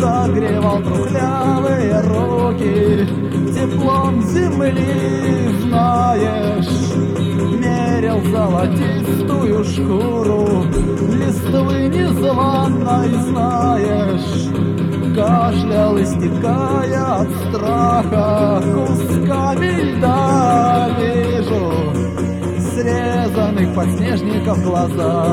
согревал трухлявые руки теплом земли, знаешь, мерил золотистую шкуру листвы незваной, знаешь, кашлял, истекая от страха кусками льда. Вижу срезанных подснежников глаза,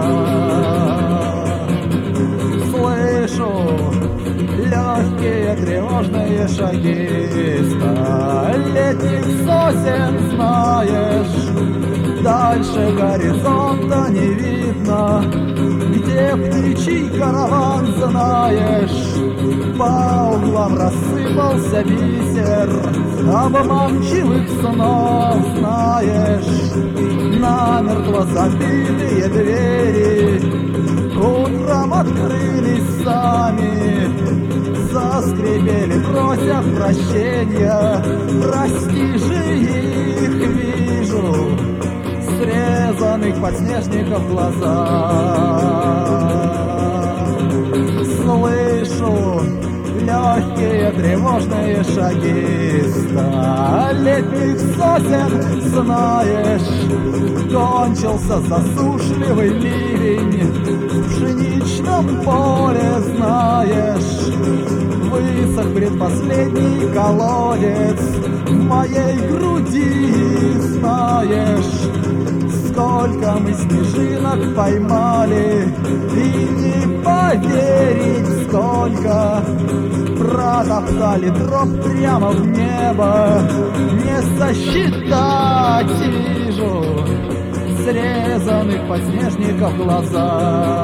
слышу легкие тревожные шаги столетних сосен, знаешь, дальше горизонта не видно, где птичий караван, знаешь, по углам рассыпался бисер обманчивых снов, знаешь, намертво забитые двери утром открылись сами, заскрипели, прося прощения, прости же их, вижу срезанных подснежников глаза, слышу легкие тревожные шаги столетних сосен, знаешь, кончился засушливый ливень в пшеничном поле, знаешь, высох предпоследний колодец в моей груди, знаешь, сколько мы снежинок поймали, и не поверить, сколько протоптали троп прямо в небо, не сосчитать, вижу срезанных подснежников глаза,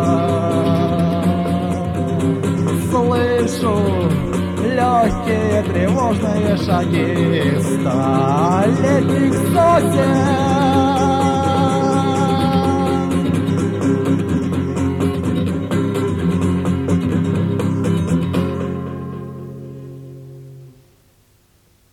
слышу легкие тревожные шаги столетних сосен.